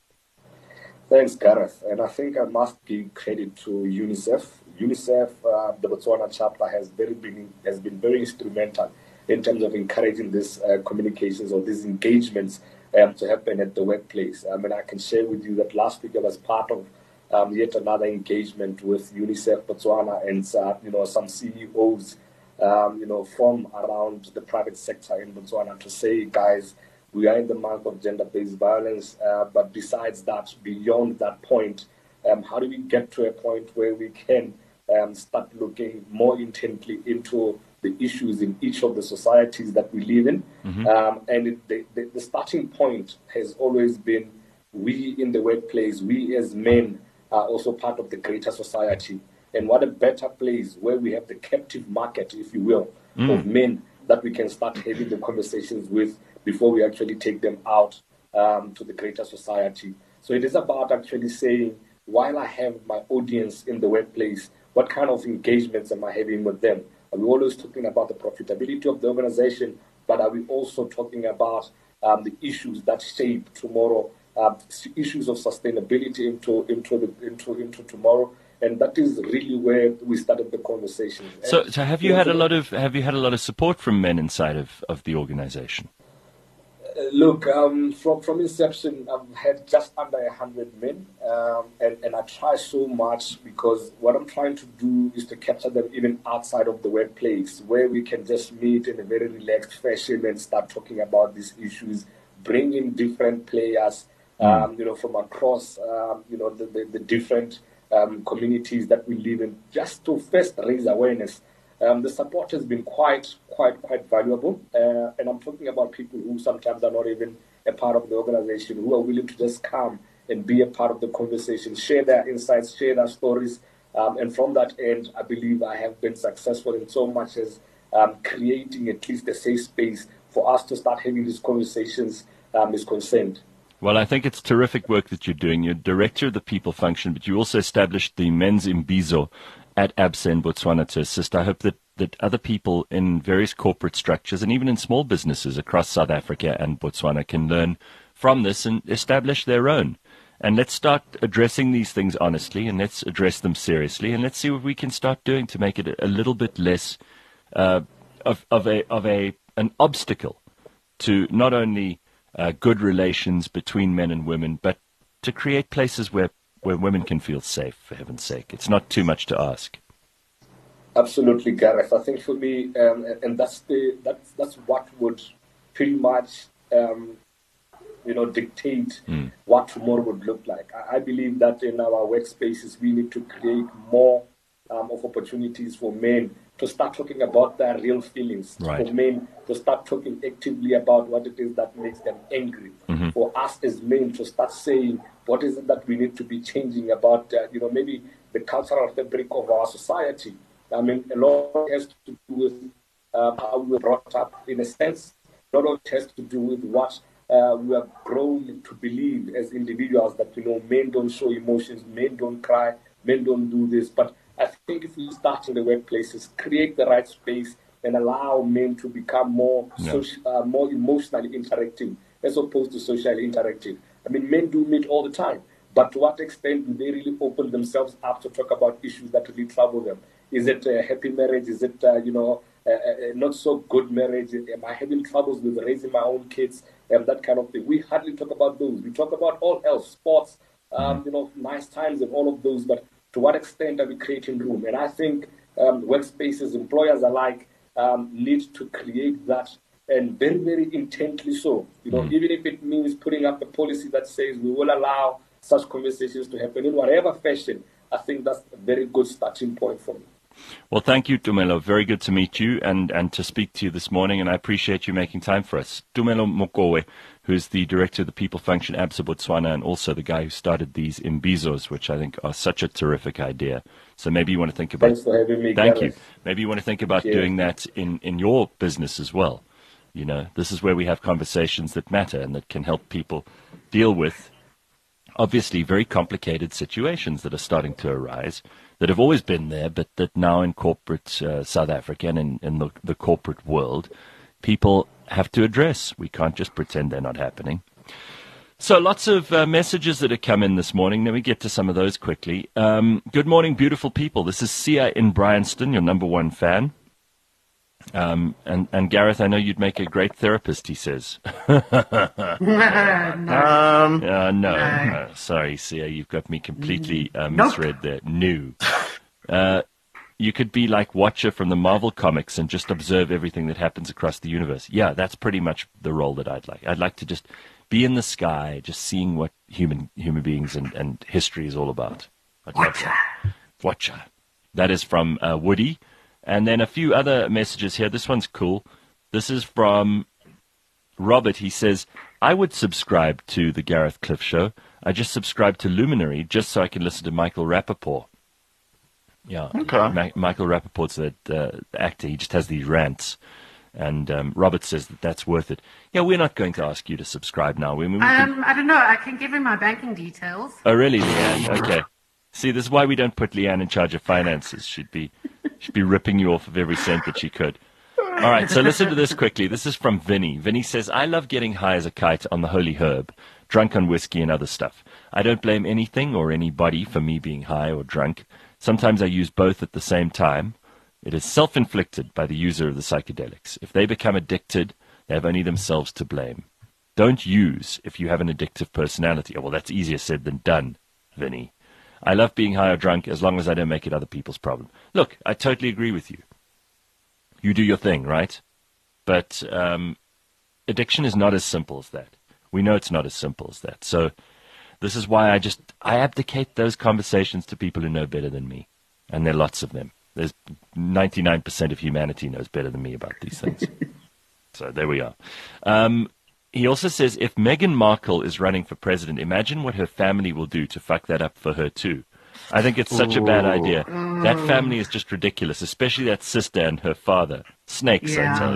Thanks, Gareth. And I think I must give credit to UNICEF. UNICEF, uh, the Botswana chapter, has very been has been very instrumental in terms of encouraging these uh, communications or these engagements um, to happen at the workplace. I mean, I can share with you that last week I was part of um, yet another engagement with UNICEF Botswana and uh, you know some C E Os, um, you know, from around the private sector in Botswana to say, guys, we are in the month of gender-based violence, uh, but besides that, beyond that point, um, how do we get to a point where we can um, start looking more intently into the issues in each of the societies that we live in? Mm-hmm. Um, and it, the, the, the starting point has always been we in the workplace, we as men are also part of the greater society. And what a better place where we have the captive market, if you will, mm. of men that we can start having the conversations with before we actually take them out um, to the greater society. So it is about actually saying, while I have my audience in the workplace, what kind of engagements am I having with them? Are we always talking about the profitability of the organization, but are we also talking about um, the issues that shape tomorrow, uh, issues of sustainability into into the, into into tomorrow? And that is really where we started the conversation. So, and, so have you, you had know, a lot of have you had a lot of support from men inside of, of the organization? Look, um, from from inception, I've had just under a hundred men, um, and and I try so much because what I'm trying to do is to capture them even outside of the workplace, where we can just meet in a very relaxed fashion and start talking about these issues, bring in different players, um, mm. you know, from across, um, you know, the the, the different um, communities that we live in, just to first raise awareness. Um, the support has been quite, quite, quite valuable, uh, and I'm talking about people who sometimes are not even a part of the organization, who are willing to just come and be a part of the conversation, share their insights, share their stories, um, and from that end, I believe I have been successful in so much as um, creating at least a safe space for us to start having these conversations um, is concerned. Well, I think it's terrific work that you're doing. You're director of the people function, but you also established the Men's Imbizo at ABSA in Botswana to assist. I hope that, that other people in various corporate structures and even in small businesses across South Africa and Botswana can learn from this and establish their own. And let's start addressing these things honestly, and let's address them seriously, and let's see what we can start doing to make it a little bit less uh, of, of a of a an obstacle to not only uh, good relations between men and women, but to create places where where women can feel safe, for heaven's sake. It's not too much to ask. Absolutely, Gareth. I think for me, um, and that's the that's that's what would pretty much, um, you know, dictate mm. what tomorrow would look like. I, I believe that in our workspaces, we need to create more um, of opportunities for men to start talking about their real feelings, Right. for men to start talking actively about what it is that makes them angry, Mm-hmm. for us as men to start saying what is it that we need to be changing about, uh, you know, maybe the cultural fabric of our society. I mean, a lot has to do with uh, how we were brought up, in a sense. A lot has to do with what uh, we have grown to believe as individuals, that, you know, men don't show emotions, men don't cry, men don't do this. But I think if we start in the workplaces, create the right space, and allow men to become more Yeah. social, uh, more emotionally interactive as opposed to socially interactive. I mean, men do meet all the time, but to what extent do they really open themselves up to talk about issues that really trouble them? Is it a happy marriage? Is it, uh, you know, a, a not so good marriage? Am I having troubles with raising my own kids? And that kind of thing. We hardly talk about those. We talk about all else, sports, um, you know, nice times and all of those, but to what extent are we creating room? And I think um, workspaces, employers alike, um, need to create that, and very, very intently so. You know, mm. even if it means putting up a policy that says we will allow such conversations to happen in whatever fashion, I think that's a very good starting point for me. Well, thank you, Tumelo. Very good to meet you and, and to speak to you this morning, and I appreciate you making time for us. Tumelo Mokowe, who's the director of the People Function Absa Botswana, and also the guy who started these Imbizos, which I think are such a terrific idea. So maybe you want to think about... Thanks for having me, Thank Gareth. you. Maybe you want to think about Cheers. doing that in, in your business as well. You know, this is where we have conversations that matter and that can help people deal with, obviously, very complicated situations that are starting to arise, that have always been there, but that now in corporate uh, South Africa and in, in the, the corporate world, people have to address. We can't just pretend they're not happening. So lots of uh, messages that have come in this morning. Let me get to some of those quickly. Um, good morning, beautiful people. This is Sia in Bryanston, your number one fan. Um, and, and Gareth, I know you'd make a great therapist, he says. no. Um, Uh, no, No. uh, sorry, Sia, you've got me completely uh, Nope. misread there. No. Uh, you could be like Watcher from the Marvel comics and just observe everything that happens across the universe. Yeah, that's pretty much the role that I'd like. I'd like to just be in the sky, just seeing what human human beings and, and history is all about. I'd love that. Watcher. That is from uh, Woody. And then a few other messages here. This one's cool. This is from Robert. He says, I would subscribe to the Gareth Cliff Show. I just subscribed to Luminary just so I can listen to Michael Rappaport. Yeah, Okay. Ma- Michael Rappaport's that uh, actor. He just has these rants. And um, Robert says that that's worth it. Yeah, we're not going to ask you to subscribe now. We, we can... Um, I don't know. I can give him my banking details. Oh, really, Leanne? Okay. See, this is why we don't put Leanne in charge of finances. She'd be, she'd be ripping you off of every cent that she could. All right, so listen to this quickly. This is from Vinny. Vinny says, I love getting high as a kite on the holy herb, drunk on whiskey and other stuff. I don't blame anything or anybody for me being high or drunk. Sometimes I use both at the same time. It is self-inflicted by the user of the psychedelics. If they become addicted, they have only themselves to blame. Don't use if you have an addictive personality. Oh, well, that's easier said than done, Vinny. I love being high or drunk as long as I don't make it other people's problem. Look, I totally agree with you. You do your thing, right? But um, addiction is not as simple as that. We know it's not as simple as that. So this is why I just, I abdicate those conversations to people who know better than me. And there are lots of them. There's ninety-nine percent of humanity knows better than me about these things. So there we are. Um, he also says, if Meghan Markle is running for president, imagine what her family will do to fuck that up for her too. I think it's such a bad idea. That family is just ridiculous, especially that sister and her father. Snakes, Yeah. I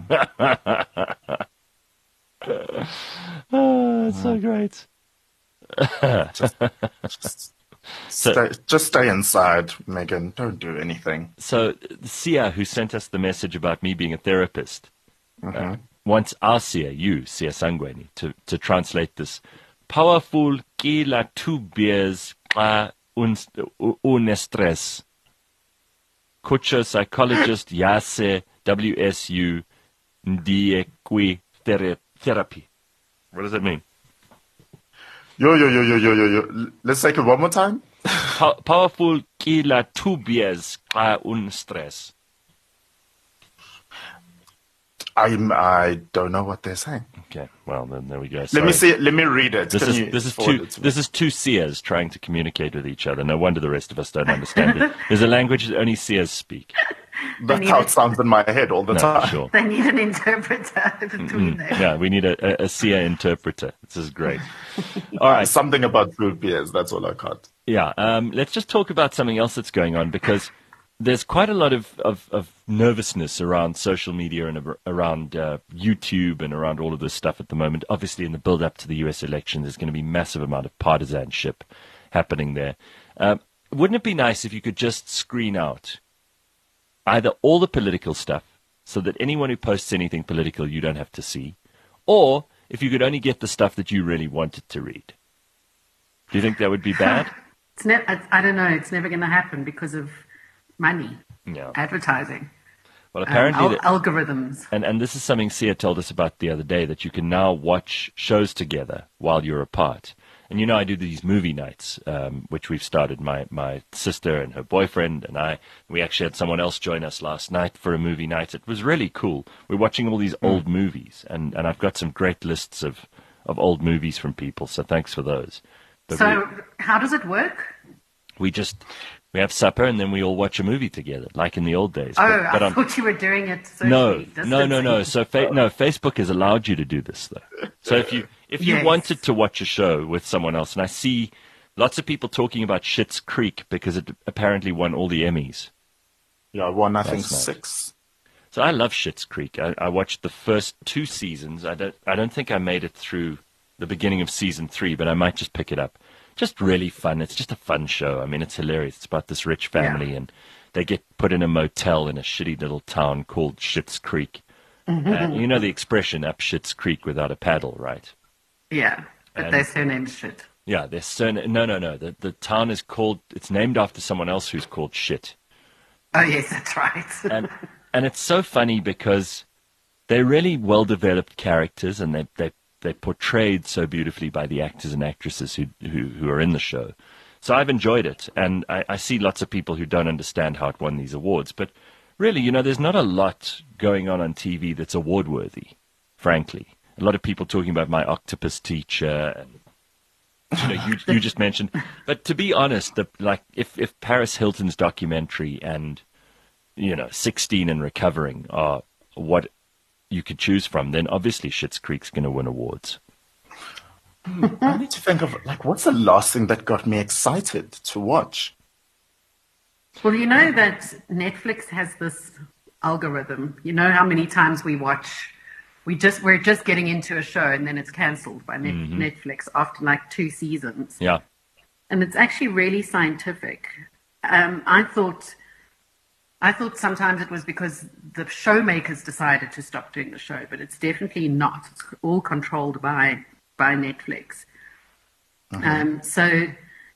tell you. Oh, it's so great. just, just, stay, just stay inside, Megan. Don't do anything. So Sia, who sent us the message about me being a therapist, Mhm. uh, wants our Sia, you, Sia Sangweni, to, to translate this. Powerful kila two beers un stress. Kucho psychologist Yase W S U Ndiekwi therapy. What does that mean? Yo, yo, yo, yo, yo, yo, yo. Let's take it one more time. Pa- powerful kila two beers un stress. I'm, I don't know what they're saying. Okay, well, then there we go. Let Sorry. me see. Let me read it. This Can is you this is forward two it to me? this is two seers trying to communicate with each other. No wonder the rest of us don't understand it. There's a language that only seers speak. That's how it sounds in my head all the No, time. for sure. They need an interpreter between them. Yeah, we need a, a, a seer interpreter. This is great. All right. Something about food beers. That's all I got. Yeah, um, let's just talk about something else that's going on, because there's quite a lot of, of, of nervousness around social media and ar- around uh, YouTube and around all of this stuff at the moment. Obviously, in the build-up to the U S election, there's going to be massive amount of partisanship happening there. Um, wouldn't it be nice if you could just screen out either all the political stuff so that anyone who posts anything political you don't have to see, or if you could only get the stuff that you really wanted to read? Do you think that would be bad? It's ne- I, I don't know. It's never going to happen because of money, Yeah. advertising, Well, um, apparently, al- the- algorithms. and, and this is something Sia told us about the other day, that you can now watch shows together while you're apart. And you know, I do these movie nights, um, which we've started. My, my sister and her boyfriend and I, we actually had someone else join us last night for a movie night. It was really cool. We're watching all these old movies, and, and I've got some great lists of, of old movies from people, so thanks for those. But So how does it work? we, we just, we have supper and then we all watch a movie together, like in the old days. Oh, But- but I on- thought you were doing it socially. No, distancing. no, no, no. So fa- no, Facebook has allowed you to do this, though. So if you if you Yes. wanted to watch a show with someone else, and I see lots of people talking about Schitt's Creek because it apparently won all the Emmys. Yeah, one, I think That's nice. six. So I love Schitt's Creek. I, I watched the first two seasons. I don't I don't think I made it through the beginning of season three, but I might just pick it up. Just really fun. It's just a fun show. I mean, it's hilarious. It's about this rich family, Yeah. and they get put in a motel in a shitty little town called Schitt's Creek. Uh, you know the expression, up Schitt's Creek without a paddle, right? Yeah, but And- their surname's shit. Yeah, their surname. No, no, no. The, the town is called, it's named after someone else who's called Shit. Oh, yes, that's right. And and it's so funny because they're really well-developed characters, and they they they're portrayed so beautifully by the actors and actresses who who, who are in the show. So I've enjoyed it, and I, I see lots of people who don't understand how it won these awards. But really, you know, there's not a lot going on on T V that's award-worthy, frankly. A lot of people talking about My Octopus Teacher, and you know, you you just mentioned. But to be honest, the, like if if Paris Hilton's documentary and you know sixteen and Recovering are what you could choose from, then obviously Schitt's Creek's going to win awards. I need to think of, like, what's the last thing that got me excited to watch? Well, you know that Netflix has this algorithm. You know how many times we watch, we just we're just getting into a show and then it's cancelled by Net- Mm-hmm. Netflix after like two seasons, Yeah, and it's actually really scientific. Um, I thought, I thought sometimes it was because the showmakers decided to stop doing the show, but it's definitely not. It's all controlled by by Netflix. Um, so.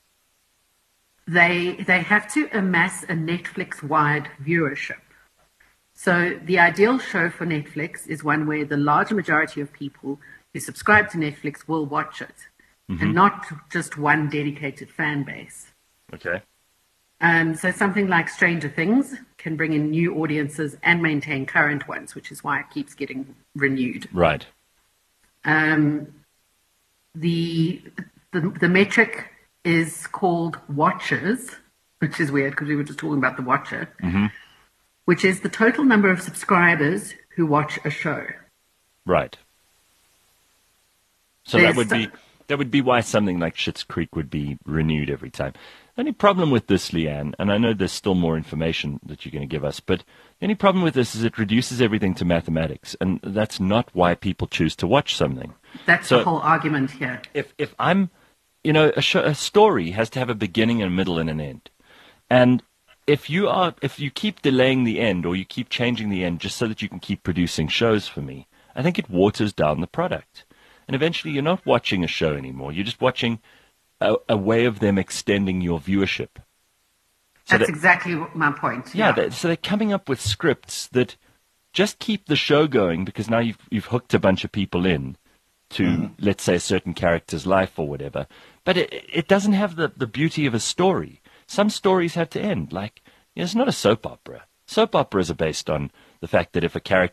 They they have to amass a Netflix-wide viewership. So the ideal show for Netflix is one where the large majority of people who subscribe to Netflix will watch it, and not just one dedicated fan base. okay. Um, so something like Stranger Things can bring in new audiences and maintain current ones, which is why it keeps getting renewed. Right. Um, the, the the metric is called watchers, which is weird because we were just talking about the watcher, which is the total number of subscribers who watch a show. Right. So There's that would some- be that would be why something like Schitt's Creek would be renewed every time. The only problem with this, Leanne, and I know there's still more information that you're going to give us, but the only problem with this is it reduces everything to mathematics, and that's not why people choose to watch something. That's So- the whole argument here. If if I'm, you know, a, show, a story has to have a beginning, a middle, and an end, and if you are if you keep delaying the end or you keep changing the end just so that you can keep producing shows for me, I think it waters down the product. And eventually you're not watching a show anymore. You're just watching a, a way of them extending your viewership. So That's that- exactly what my point. yeah, they, so they're coming up with scripts that just keep the show going because now you've, you've hooked a bunch of people in to, let's say, a certain character's life or whatever. But it, it doesn't have the, the beauty of a story. Some stories have to end. Like, you know, it's not a soap opera. Soap operas are based on the fact that if a character's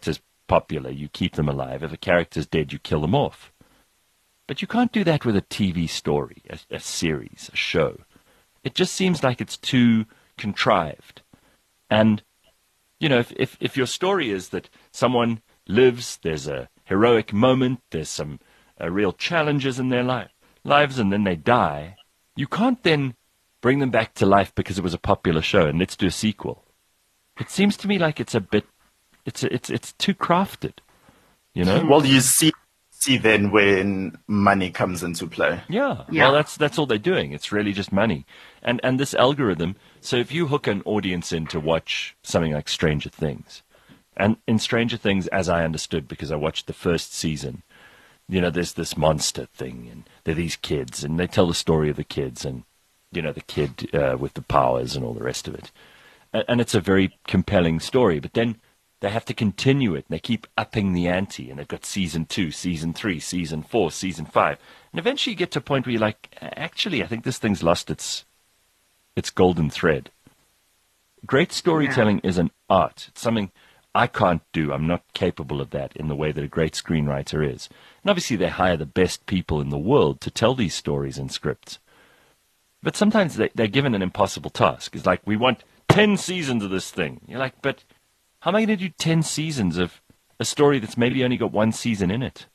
popular, you keep them alive. If a character's dead, you kill them off. But you can't do that with a T V story, a, a series, a show. It just seems like it's too contrived. And, you know, if, if, if your story is that someone lives, there's a heroic moment, there's some uh, real challenges in their li- lives, and then they die, you can't then bring them back to life because it was a popular show and let's do a sequel. It seems to me like it's a bit, it's it's it's too crafted, you know? Well, you see, see then when money comes into play. Yeah. Yeah. Well, that's that's all they're doing. It's really just money, and and this algorithm. So if you hook an audience in to watch something like Stranger Things, and in Stranger Things, as I understood, because I watched the first season, you know, there's this monster thing, and they're these kids, and they tell the story of the kids, and you know, the kid uh, with the powers and all the rest of it, and, and it's a very compelling story. But then they have to continue it, and they keep upping the ante, and they've got season two, season three, season four, season five, and eventually you get to a point where you're like, actually, I think this thing's lost its its golden thread. Great storytelling yeah. is an art. It's something I can't do. I'm not capable of that in the way that a great screenwriter is. And obviously they hire the best people in the world to tell these stories and scripts. But sometimes they, they're given an impossible task. It's like, we want ten seasons of this thing. You're like, but how am I going to do ten seasons of a story that's maybe only got one season in it?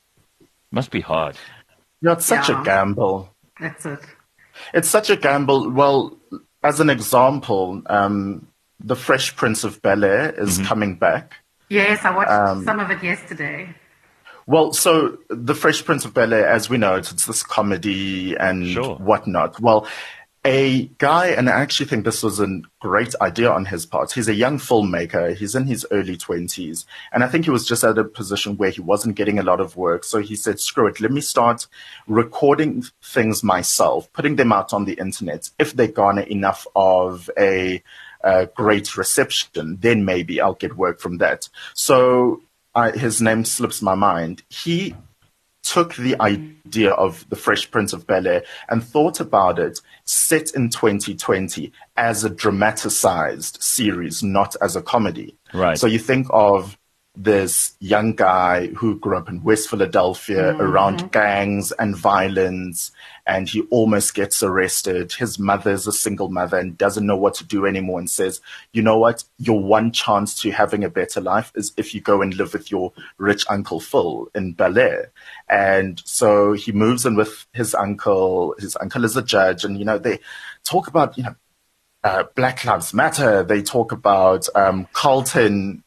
Must be hard. Yeah, it's such Yeah. a gamble. That's it. It's such a gamble. Well, as an example, um, The Fresh Prince of Bel-Air is Mm-hmm. coming back. Yes, I watched Um, some of it yesterday. Well, so The Fresh Prince of Bel-Air, as we know, it's, it's this comedy and Sure. whatnot. Well, a guy, and I actually think this was a great idea on his part. He's a young filmmaker. He's in his early twenties. And I think he was just at a position where he wasn't getting a lot of work. So he said, screw it, let me start recording things myself, putting them out on the internet. If they garner enough of a uh, great reception, then maybe I'll get work from that. So I, his name slips my mind. He took the idea of The Fresh Prince of Bel-Air and thought about it set in twenty twenty as a dramatized series, not as a comedy. Right. So you think of this young guy who grew up in West Philadelphia around gangs and violence, and he almost gets arrested. His mother is a single mother and doesn't know what to do anymore and says, you know what, your one chance to having a better life is if you go and live with your rich Uncle Phil in Bel-Air. And so he moves in with his uncle. His uncle is a judge, and, you know, they talk about, you know, uh, Black Lives Matter. They talk about um, Carlton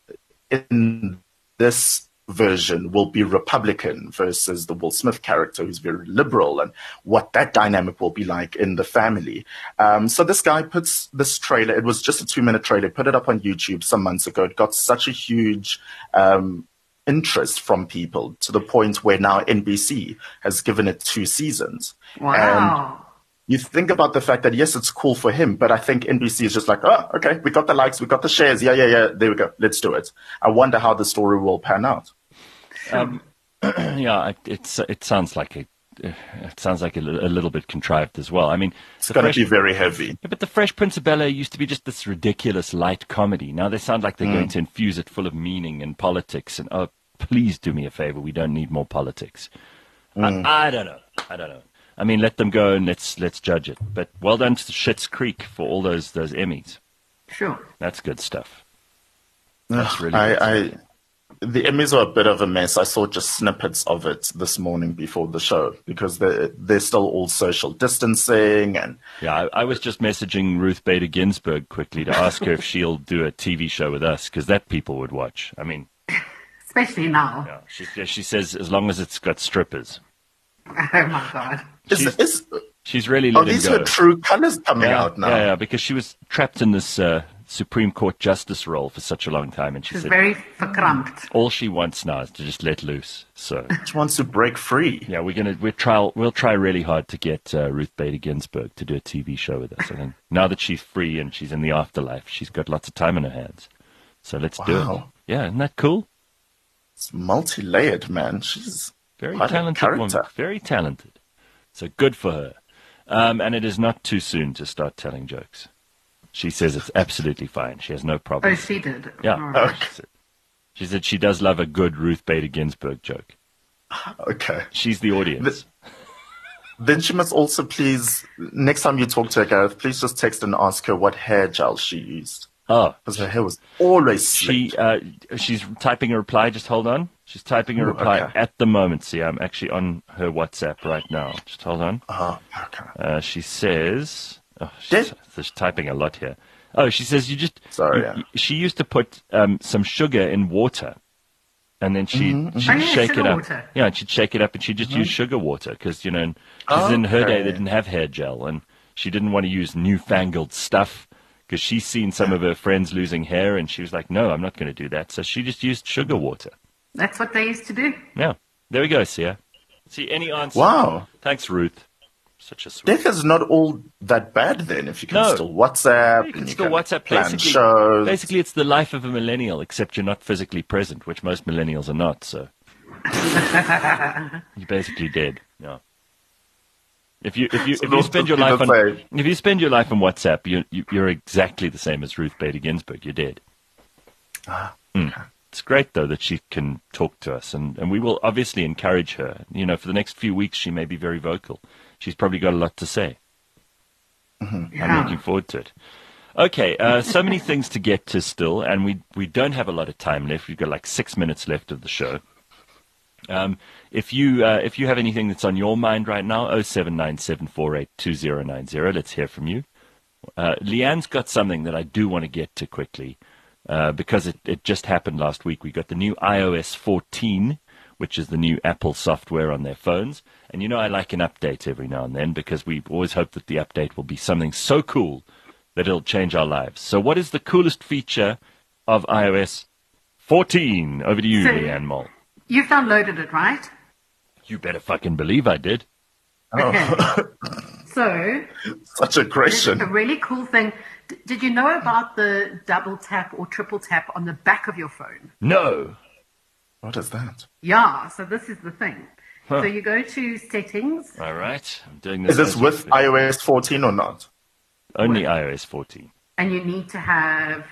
in this version will be Republican versus the Will Smith character who's very liberal, and what that dynamic will be like in the family. Um, so this guy puts this trailer, it was just a two minute trailer, put it up on YouTube some months ago. It got such a huge um, interest from people to the point where now N B C has given it two seasons. Wow. And you think about the fact that, yes, it's cool for him, but I think N B C is just like, oh, okay, we got the likes, we got the shares. Yeah, yeah, yeah, there we go. Let's do it. I wonder how the story will pan out. Um, yeah, it, it's it sounds like a it sounds like a, a little bit contrived as well. I mean, It's the going Fresh, to be very heavy. yeah, but the Fresh Prince of Bel-Air used to be just this ridiculous light comedy. Now they sound like they're going to infuse it full of meaning and politics. And oh, please do me a favor, we don't need more politics. I, I don't know. I don't know. I mean, let them go and let's let's judge it. But well done to Schitt's Creek for all those those Emmys. Sure. That's good stuff. That's really good I, I, the Emmys are a bit of a mess. I saw just snippets of it this morning before the show because they're, they're still all social distancing. And Yeah, I, I was just messaging Ruth Bader Ginsburg quickly to ask her if she'll do a T V show with us, because that people would watch. I mean, Especially now. yeah, she, she says as long as it's got strippers. Oh my God. is, She's- is, She's really are letting these go. her true colors coming yeah, out now? yeah, yeah, because she was trapped in this uh, Supreme Court justice role for such a long time, and she She's said very verkrampt. all she wants now is to just let loose. So She wants to break free. yeah, we're gonna we'll try we'll try really hard to get uh, Ruth Bader Ginsburg to do a T V show with us. I think now that she's free and she's in the afterlife, she's got lots of time on her hands. So let's do it. Wow. Yeah, isn't that cool? It's multi-layered, man. She's Very quite a talented woman. character. Very talented. So good for her. Um, and it is not too soon to start telling jokes. She says it's absolutely fine. She has no problem. Oh, she did. Yeah. All right. She said- She said she does love a good Ruth Bader Ginsburg joke. Okay. She's the audience. Then she must also please, next time you talk to her, Gareth, please just text and ask her what hair gel she used. Oh. Because her hair was always She slick. uh, She's typing a reply. Just hold on. She's typing a Ooh, reply okay. at the moment. See, I'm actually on her WhatsApp right now. Just hold on. Oh, okay. Uh, she says... Oh, Did- she's, she's typing a lot here. Oh, she says you just... Sorry, you- yeah. you- She used to put um, some sugar in water. And then she'd, Mm-hmm, she'd Oh, yeah, shake it sugar up. water. Yeah, and she'd shake it up and she'd just use sugar water because, you know, because in her day Okay. they didn't have hair gel and she didn't want to use newfangled stuff because she's seen some of her friends losing hair and she was like, no, I'm not going to do that. So she just used sugar water. That's what they used to do. Yeah. There we go, Sia. See, any answer? Wow. Thanks, Ruth. Such a sweet. Death is not all that bad then, if you can No. still WhatsApp. You can and still WhatsApp. plan Basically, shows. basically, it's the life of a millennial, except you're not physically present, which most millennials are not. So you're basically dead. Yeah. If you if you So if you those spend your people life on say- if you spend your life on WhatsApp, you, you you're exactly the same as Ruth Bader Ginsburg. You're dead. Ah, Mm. It's great though that she can talk to us, and, and we will obviously encourage her. You know, for the next few weeks, she may be very vocal. She's probably got a lot to say. I'm Yeah. looking forward to it. Okay, uh, so many things to get to still, and we we don't have a lot of time left. We've got like six minutes left of the show. Um, if you uh, if you have anything that's on your mind right now, oh seven nine seven four eight two zero nine zero. Let's hear from you. Uh, Leanne's got something that I do want to get to quickly uh, because it, it just happened last week. We got the new i O S fourteen, which is the new Apple software on their phones. And you know I like an update every now and then because we always hope that the update will be something so cool that it'll change our lives. So what is the coolest feature of i O S fourteen? Over to you, So- Leanne Moll. You've downloaded it, right? You better fucking believe I did. Okay. So, Such a there's question. a really cool thing. D- did you know about the double tap or triple tap on the back of your phone? No. What is that? Yeah, so this is the thing. Huh. So you go to settings. All right. I'm doing this. Is this as with we- i O S fourteen or not? Only i O S fourteen. And you need to have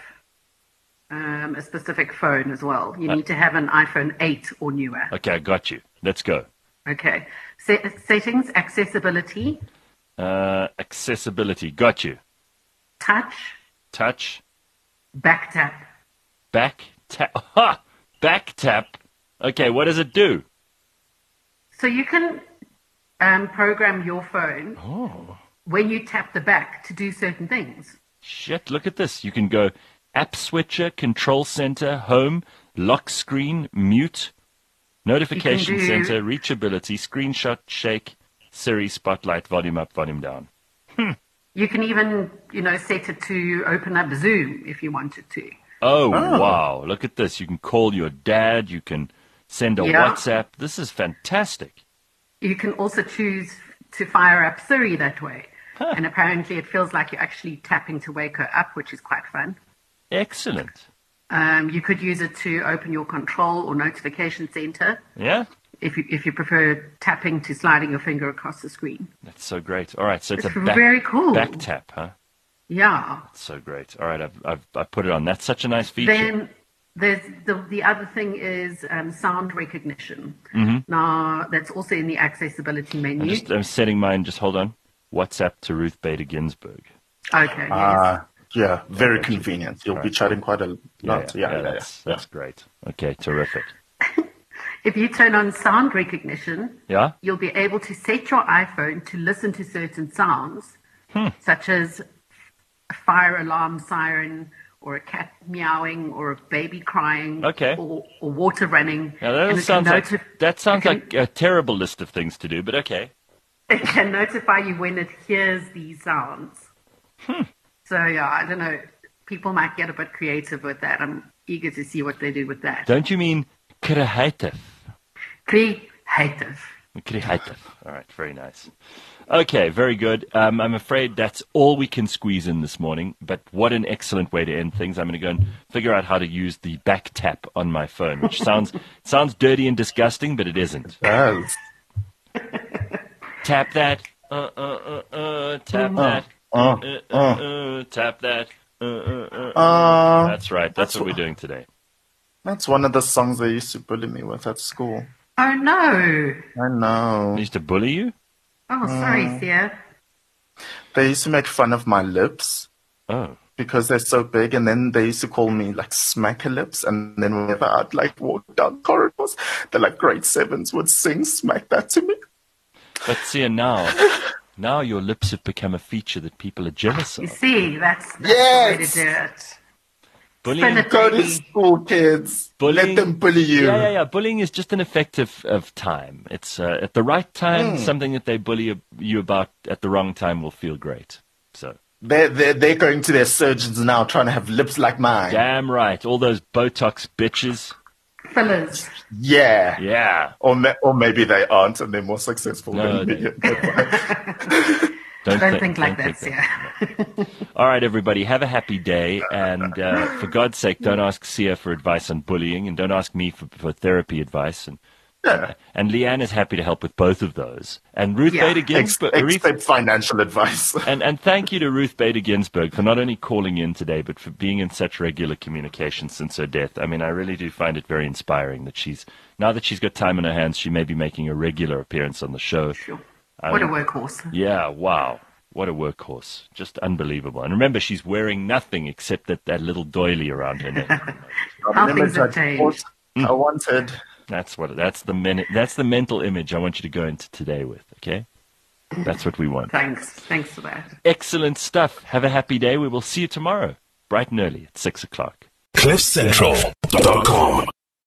um, a specific phone as well. You Uh, need to have an iPhone eight or newer. Okay, I got you. Let's go. Okay. Se- settings, accessibility, Uh, accessibility. Got you. touch, Touch. back tap. Back tap. Ha! Back tap. Okay, what does it do? So you can um, program your phone Oh. when you tap the back to do certain things. Shit, look at this. You can go app switcher, control center, home, lock screen, mute, notification do- center, reachability, screenshot, shake, Siri, spotlight, volume up, volume down. You can even, you know, set it to open up Zoom if you wanted to. Oh, Oh. wow. Look at this. You can call your dad. You can send a Yeah. WhatsApp. This is fantastic. You can also choose to fire up Siri that way. And apparently it feels like you're actually tapping to wake her up, which is quite fun. Excellent. Um, you could use it to open your control or notification center Yeah? if you, if you prefer tapping to sliding your finger across the screen. That's so great. All right, so it's, It's a back, very cool. back tap, huh? Yeah. That's so great. All right, I've, I've, I've put it on. That's such a nice feature. Then there's the, the other thing is um, sound recognition. Mm-hmm. Now, that's also in the accessibility I'm menu. just I'm setting mine. Just hold on. WhatsApp to Ruth Bader Ginsburg. Okay, yes. Ah, yeah, very got you. convenient. You'll be Right. chatting quite a lot. Yeah, yeah, yeah. that's, yeah. that's great. Okay, terrific. If you turn on sound recognition, Yeah? you'll be able to set your iPhone to listen to certain sounds, Hmm. such as a fire alarm siren, or a cat meowing, or a baby crying, Okay. or, or water running. Now that And it sounds can like notif- that sounds it can- like a terrible list of things to do, but okay. It can notify you when it hears these sounds. Hmm. So yeah, I don't know. People might get a bit creative with that. I'm eager to see what they do with that. Don't you mean creative? Creative. Creative. All right, very nice. Okay, very good. Um, I'm afraid that's all we can squeeze in this morning, but what an excellent way to end things. I'm going to go and figure out how to use the back tap on my phone, which sounds sounds dirty and disgusting, but it isn't. Yes. Tap that. Uh, uh, uh, uh, tap that. Uh, Uh, uh, uh. uh, tap that. Uh, uh, uh, uh. Uh, That's right. That's what we're doing today. That's one of the songs they used to bully me with at school. Oh, no. I know. They used to bully you? Oh, sorry, Mm. Thea. They used to make fun of my lips Oh. because they're so big, and then they used to call me like smacker lips, and then whenever I'd like walk down corridors, the like grade sevens would sing smack that to me. But see, now, now your lips have become a feature that people are jealous You of. see, that's, that's Yes. the way to do it. Bullying, Spin it. Go to Baby. school, kids. Bullying- Let them bully you. yeah, yeah, yeah. Bullying is just an effect of, of time. It's uh, at the right time, something that they bully you- you about at the wrong time will feel great. So, They're, they're, they're going to their surgeons now trying to have lips like mine. damn right. All those Botox bitches. Fillers. Yeah. Yeah. Or, ma- or maybe they aren't and they're more successful No, than me. Don't, Don't thi- think like don't that, think yeah. All right, everybody, have a happy day. And uh, for God's sake, don't ask Sia for advice on bullying, and don't ask me for, for therapy advice. And Yeah. and Leanne is happy to help with both of those. And Ruth Yeah. Bader Ex- Ginsburg. Ruth, expect financial advice. and, and thank you to Ruth Bader Ginsburg for not only calling in today, but for being in such regular communication since her death. I mean, I really do find it very inspiring that she's, now that she's got time in her hands, she may be making a regular appearance on the show. Sure. I What a mean, workhorse. Yeah, wow. What a workhorse. Just unbelievable. And remember, she's wearing nothing except that, that little doily around her neck. How Remember things have that changed. quote I wanted. That's what, that's the men, that's the mental image I want you to go into today with, okay? That's what we want. Thanks. Thanks for that. Excellent stuff. Have a happy day. We will see you tomorrow, bright and early at six o'clock. cliff central dot com